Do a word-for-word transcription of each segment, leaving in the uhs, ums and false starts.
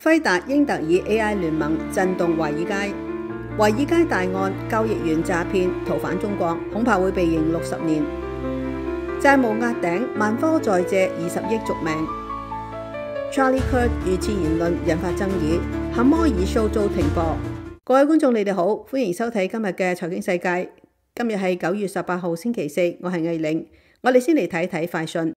輝達英特爾 A I 聯盟震動華爾街，華爾街大案交易員詐騙逃返中國，恐怕會被刑六十年。債務壓頂，萬科再借二十億續命。Charlie Kirk 遇刺言論引發爭議，黑摩爾 show 遭停播。各位觀眾，你哋好，歡迎收睇今日嘅財經世界。今日係九月十八號星期四，我係魏玲。我哋先嚟睇睇快訊。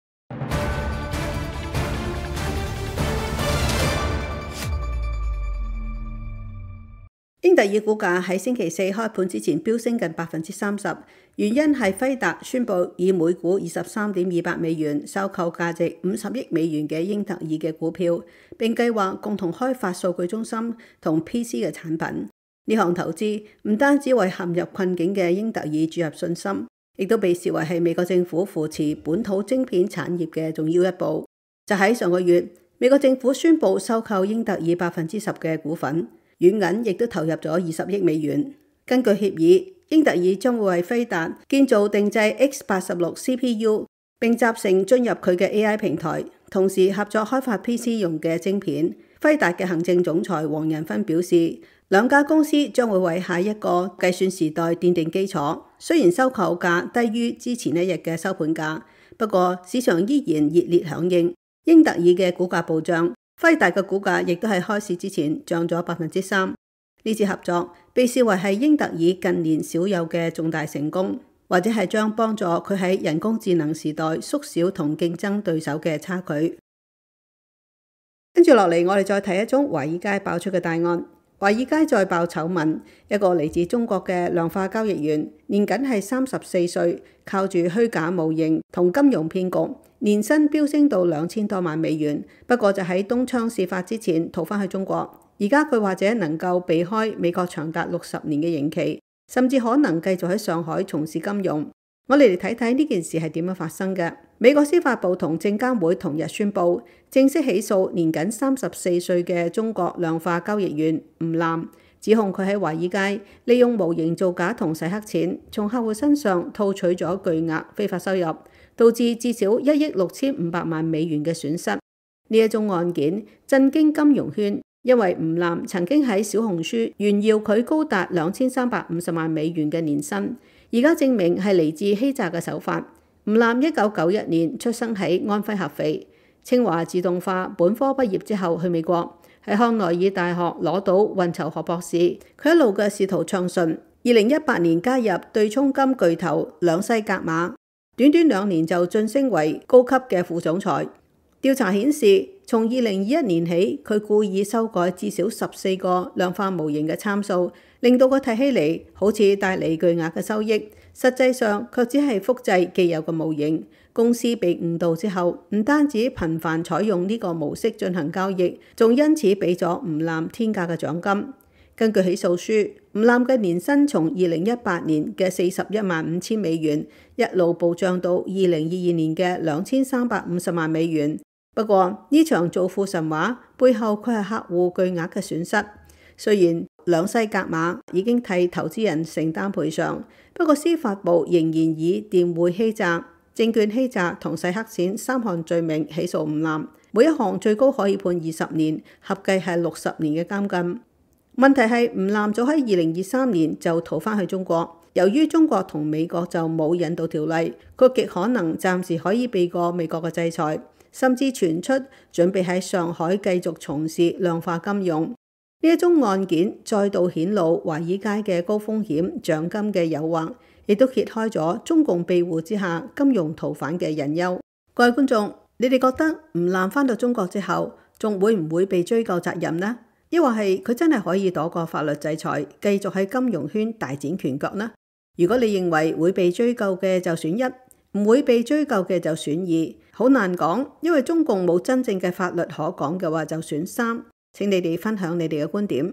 英特爾股價喺星期四開盤之前飆升近百分之三十，原因係輝達宣布以每股二十三點二八美元收購價值五十億美元嘅英特爾嘅股票，並計劃共同開發數據中心同 P C 嘅產品。呢項投資唔單止為陷入困境嘅英特爾注入信心，亦都被視為係美國政府扶持本土晶片產業嘅重要一步。就喺上個月，美國政府宣布收購英特爾百分之十嘅股份。軟銀亦都投入咗二十億美元。根據協議，英特爾將會為輝達建造定製 X 八十六 C P U， 並集成進入佢嘅 A I 平台，同時合作開發 P C 用嘅晶片。輝達嘅行政總裁黃仁勳表示，兩家公司將會為下一個計算時代奠定基礎。雖然收購價低於之前一日嘅收盤價，不過市場依然熱烈響應。英特爾嘅股價暴漲。輝達嘅股價亦都係開市之前漲咗百分之三。呢次合作被視為係英特爾近年少有嘅重大成功，或者係將幫助佢喺人工智能時代縮小同競爭對手嘅差距。跟住落嚟，我哋再睇一宗華爾街爆出嘅大案。華爾街再爆醜聞，一個嚟自中國嘅量化交易員，年僅係三十四歲，靠住虛假模型同金融騙局，年薪飆升到兩千多萬美元。不過就喺東窗事發之前逃返去中國，而家佢或者能夠避開美國長達六十年嘅刑期，甚至可能繼續喺上海從事金融。我哋嚟睇睇呢件事係點樣發生嘅。美國司法部同證監會同日宣布，正式起訴年僅三十四歲嘅中國量化交易員吳楠，指控佢喺華爾街利用模型造假同洗黑錢，從客戶身上套取咗巨額非法收入，導致至少一億六千五百萬美元嘅損失。呢一宗案件震驚金融圈，因為吳楠曾經喺小紅書炫耀佢高達兩千三百五十萬美元嘅年薪，而家證明係嚟自欺詐嘅手法。吳楠一九九一年出生喺安徽合肥，清華自動化本科畢業之後去美國，喺康奈爾大學攞到運籌學博士。佢一路嘅仕途暢順，二零一八年加入對沖金巨頭兩西格瑪，短短兩年就晉升為高級嘅副總裁。調查顯示，從二零二一年起，佢故意修改至少十四個量化模型嘅參數，令到佢睇起嚟好似帶嚟巨額嘅收益，實際上卻只係複製既有嘅模型。公司被誤導之後，唔單止頻繁採用呢個模式進行交易，仲因此俾咗吳楠天價嘅獎金。根據起訴書，吳楠嘅年薪從二零一八年嘅四十一萬五千美元，一路暴漲到二零二二年嘅兩千三百五十萬美元。不過呢場造富神話背後，佢係客戶巨額嘅損失。雖然兩西格瑪已經替投資人承擔賠償，不過司法部仍然以電匯欺詐、證券欺詐同洗黑錢三項罪名起訴吳楠，每一項最高可以判二十年，合計係六十年嘅監禁。問題係吳楠早喺二零二三年就逃返去中國，由於中國同美國就冇引渡條例，佢極可能暫時可以避過美國嘅制裁。甚至傳出準備喺上海繼續從事量化金融。呢一宗案件再度顯露華爾街嘅高風險獎金嘅誘惑，亦都揭開咗中共庇護之下金融逃犯嘅隱憂。各位觀眾，你哋覺得吳楠返到中國之後，仲會唔會被追究責任呢？抑或係佢真係可以躲過法律制裁，繼續喺金融圈大展拳腳呢？如果你認為會被追究嘅就選一，唔會被追究嘅就選二，好難講，因為中共冇真正嘅法律可講嘅話就選三。請你哋分享你哋嘅觀點。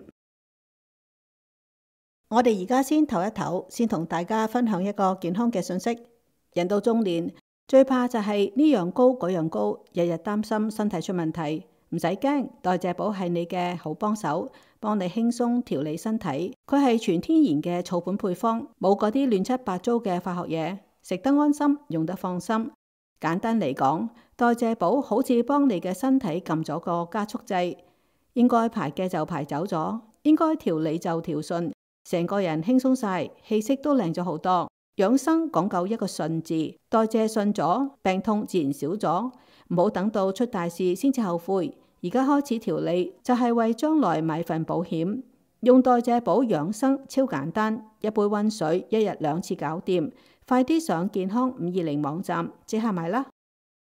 我哋而家先唞一唞，先同大家分享一個健康嘅信息。人到中年，最怕就係呢樣高嗰樣高，日日擔心身體出問題。唔使驚，代謝寶係你嘅好幫手，幫你輕鬆調理身體。佢係全天然嘅草本配方，冇嗰啲亂七八糟嘅化學嘢。食得安心，用得放心。簡單嚟講，代謝寶好似幫你嘅身體撳咗個加速掣， 應該排嘅就排走咗，應該調理就調順，成個人輕鬆晒，氣色都靚咗好多。養生講究一個順字，代謝順咗，病痛自然少咗。唔好等到出大事先至後悔，而家開始調理就係為將來買份保險。用代謝寶養生超簡單，一杯溫水，一日兩次搞掂。快啲上健康五二零網站即刻買啦！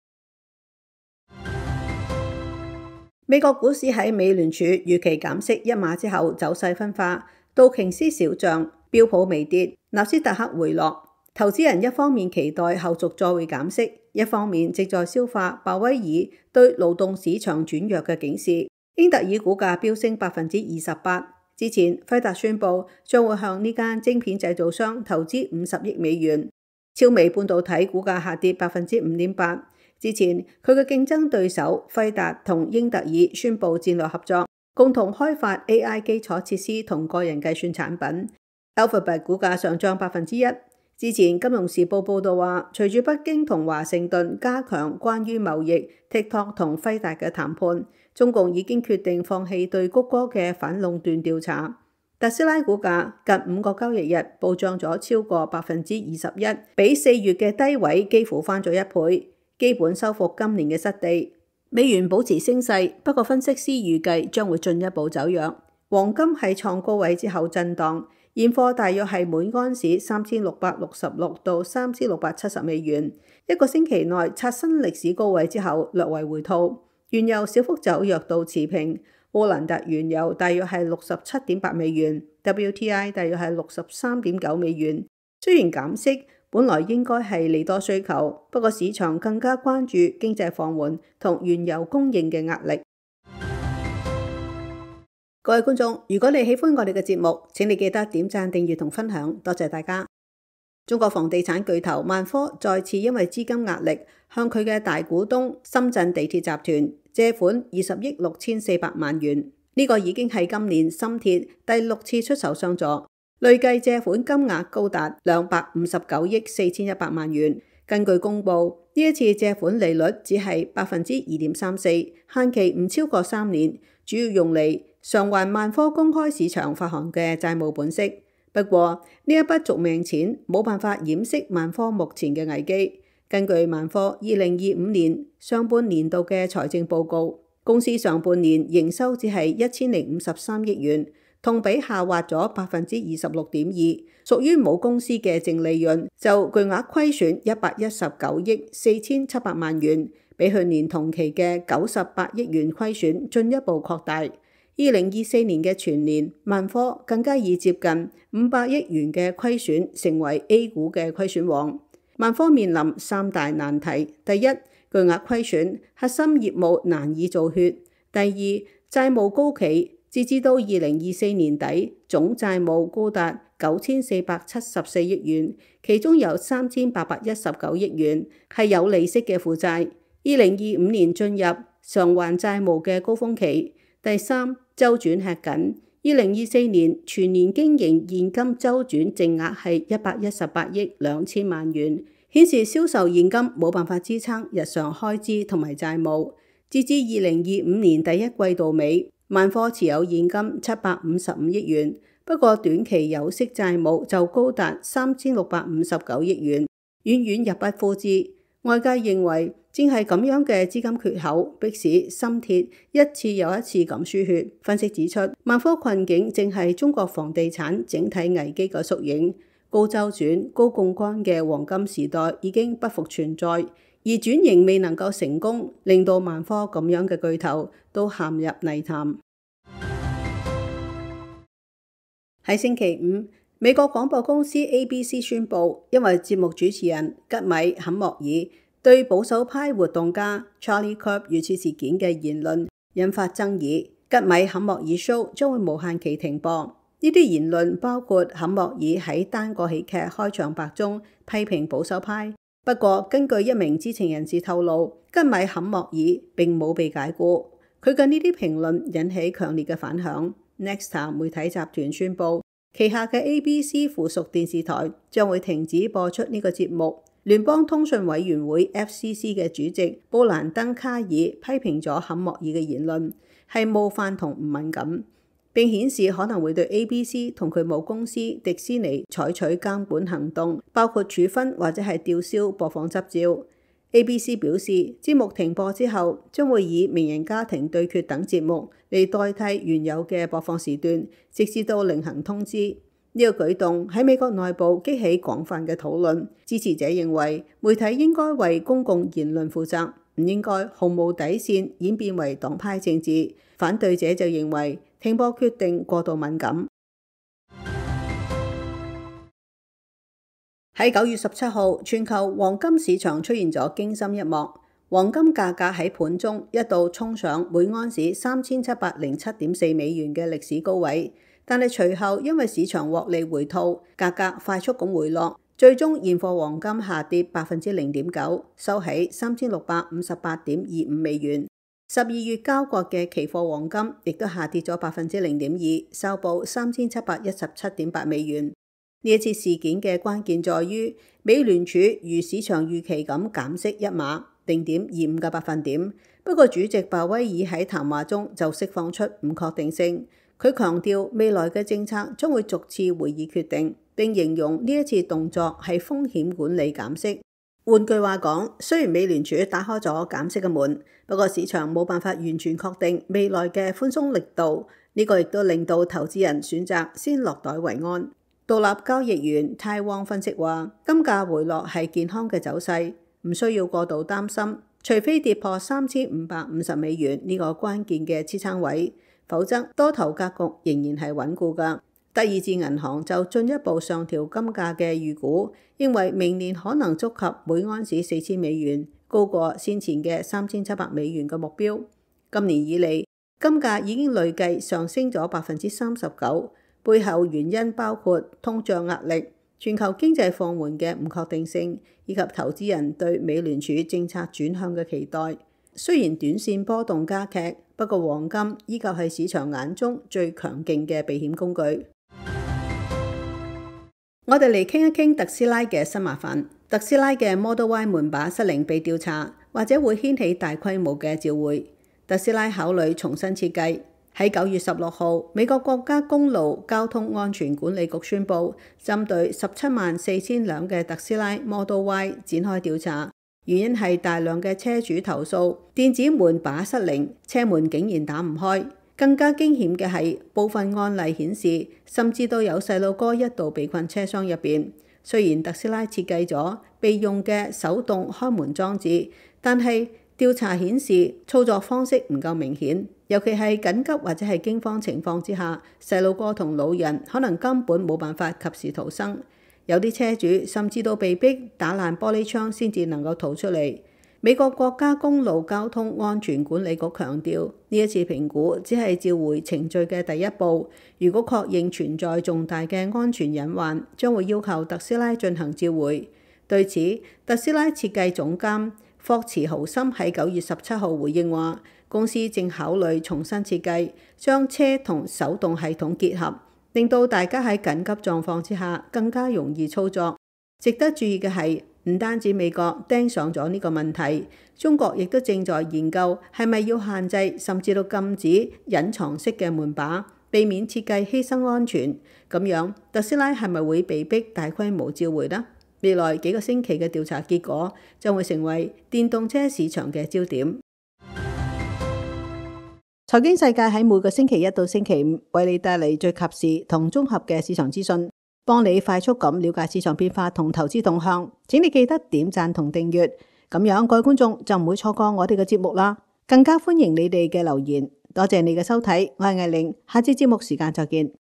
美國股市喺美聯儲預期減息一碼之後走勢分化，道瓊斯小漲，標普微跌，納斯達克回落。投資人一方面期待後續再會減息，一方面正在消化鮑威爾對勞動市場轉弱嘅警示。英特爾股價飆升百分之二十八。之前輝達宣布將會向呢間晶片製造商投資五十億美元。超微半導體股價下跌百分之五點八。之前佢嘅競爭對手輝達同英特爾宣布戰略合作，共同開發 A I 基礎設施同個人計算產品。Alphabet 股價上漲百分之一。之前金融時報報道話，隨住北京同華盛頓加強關於貿易 TikTok 同輝達嘅談判，中共已經決定放棄對谷歌嘅反壟斷調查。特斯拉股價近五個交易日暴漲咗超過百分之二十一，比四月嘅低位幾乎翻咗一倍，基本收復今年嘅失地。美元保持升勢，不過分析師預計將會進一步走弱。黃金喺創高位之後震盪，現貨大約係每安士三千六百六十六到三千六百七十美元。一個星期內刷新歷史高位之後略為回吐。原油小幅走弱到持平，布蘭特原油大約係六十七點八美元 ，W T I 大約係六十三點九美元。雖然減息本來應該係利多需求，不過市場更加關注經濟放緩同原油供應嘅壓力。各位觀眾，如果你喜歡我哋嘅節目，請你記得點讚、訂閱同分享，多謝大家。中國房地產巨頭萬科再次因為資金壓力，向佢嘅大股東深圳地鐵集團借款二十億六千四百萬元，呢、這個已經係今年深鐵第六次出手相助，累計借款金額高達兩百五十九億四千一百萬元。根據公佈，呢一次借款利率只係百分之二點三四，限期唔超過三年，主要用嚟償還萬科公開市場發行嘅債務本息。不過呢一筆續命錢冇辦法掩飾萬科目前嘅危機。根據萬科二零二五年上半年度嘅財政報告，公司上半年營收只係一千零五十三億元，同比下滑咗百分之二十六點二，屬於母公司嘅淨利潤就巨額虧損一百一十九億四千七百萬元，比去年同期嘅九十八億元虧損進一步擴大。二零二四年嘅全年，萬科更加以接近五百億元嘅虧損，成為 A 股嘅虧損王。萬科面臨三大難題：第一，巨額虧損，核心業務難以造血；第二，債務高企，截至到二零二四年底，總債務高達九千四百七十四億元，其中有三千八百一十九億元係有利息嘅負債。二零二五年進入償還債務嘅高峰期。第三，周轉吃緊，二零二四年全年經營現金周轉淨額係一百一十八億兩千萬元，顯示銷售現金冇辦法支撐日常開支同埋債務。截至二零二五年第一季度尾，萬科持有現金七百五十五億元，不過短期有息債務就高達三千六百五十九億元，遠遠入不敷支。外界認為正係咁樣嘅資金缺口，迫使深鐵一次又一次咁輸血。分析指出，萬科困境正係中國房地產整體危機嘅縮影。高周轉、高槓桿嘅黃金時代已經不復存在，而轉型未能夠成功，令到萬科咁樣嘅巨頭都陷入泥潭。喺星期五，美國廣播公司 A B C 宣布，因為節目主持人吉米坎莫爾對保守派活動家 Charlie Kirk 遇刺事件嘅言論引發爭議，吉米坎莫爾 show 將會無限期停播。呢啲言論包括坎莫爾喺單個喜劇開場白中批評保守派。不過，根據一名知情人士透露，吉米坎莫爾並冇被解雇。佢嘅呢啲評論引起強烈嘅反響。Nexstar 媒體集團宣布，旗下嘅 A B C 附屬電視台將會停止播出呢個節目。聯邦通訊委員會 F C C 嘅主席布蘭登卡爾批評咗坎莫爾嘅言論， 係冒犯同唔敏感，並顯示可能會對 A B C 同佢母公司迪士尼採取監管行動，包括處分或者係吊銷播放執照。A B C 表示，節目停播之後，將會以名人家庭對決等節目嚟代替原有嘅播放時段，直至到另行通知。呢個舉動喺美國內部激起廣泛嘅討論。支持者認為媒體應該為公共言論負責，唔應該毫無底線演變為黨派政治。反對者就認為停播決定過度敏感。喺九月十七號，全球黃金市場出現咗驚心一幕，黃金價格喺盤中一度衝上每盎司三千七百零七點四美元嘅歷史高位，但係隨後因為市場獲利回吐，價格快速咁回落，最終現貨黃金下跌百分之零點九，收喺三千六百五十八點二五美元。十二月交割嘅期貨黃金亦都下跌咗百分之零點二，收報三千七百一十七點八美元。呢一次事件嘅關鍵在於，美聯儲如市場預期咁減息一碼零點二五個百分點。不過主席鮑威爾喺談話中就釋放出唔確定性，佢強調未來嘅政策將會逐次會議決定，並形容呢一次動作係風險管理減息。換句話講，雖然美聯儲打開咗減息嘅門，不過市場冇辦法完全確定未來嘅寬鬆力度，呢個亦都令到投資人選擇先落袋為安。獨立交易員泰旺分析話，金價回落係健康嘅走勢，唔需要過度擔心，除非跌破三千五百五十美元呢個關鍵嘅支撐位，否則多頭格局仍然係穩固㗎。德意志銀行就進一步上調金價嘅預估，認為明年可能觸及每盎司四千美元，高過先前嘅三千七百美元嘅目標。今年以嚟，金價已經累計上升咗百分之三十九，背後原因包括通脹壓力、全球經濟放緩嘅唔確定性，以及投資人對美聯儲政策轉向嘅期待。雖然短線波動加劇，不過黃金依舊係市場眼中最強勁嘅避險工具。我哋嚟傾一傾特斯拉嘅新麻煩。特斯拉嘅 Model Y 門把失靈被調查，或者會掀起大規模嘅召回。特斯拉考慮重新設計。喺九月十六號，美國國家公路交通安全管理局宣布，針對十七萬四千輛嘅特斯拉 Model Y 展開調查，原因係大量嘅車主投訴電子門把失靈，車門竟然打唔開。更加驚險嘅係，部分案例顯示，甚至都有細路哥一度被困車廂入邊。雖然特斯拉設計咗備用嘅手動開門裝置，但係調查顯示操作方式唔夠明顯，尤其係緊急或者係驚慌情況之下，細路哥同老人可能根本冇辦法及時逃生。有啲車主甚至都被逼打爛玻璃窗先至能夠逃出嚟。美國國家公路交通安全管理局強調，呢一次評估只係召回程序嘅第一步。如果確認存在重大嘅安全隱患，將會要求特斯拉進行召回。對此，特斯拉設計總監霍茨豪森喺九月十七號回應話，公司正考慮重新設計，將車同手動系統結合，令到大家喺緊急狀況之下更加容易操作。值得注意嘅係，唔單止美國盯上咗呢個問題，中國亦都正在研究係咪要限制甚至到禁止隱藏式嘅門把，避免設計犧牲安全。咁樣特斯拉係咪會被逼大規模召回呢？未來幾個星期嘅調查結果將會成為電動車市場嘅焦點。財經世界喺每個星期一到星期五為你帶嚟最及時同綜合嘅市場資訊，幫你快速咁了解市場變化同投資動向。請你記得點讚同訂閱，咁樣各位觀眾就唔會錯過我哋嘅節目啦。更加歡迎你哋嘅留言。多謝你嘅收睇，我係艾玲，下次節目時間再見。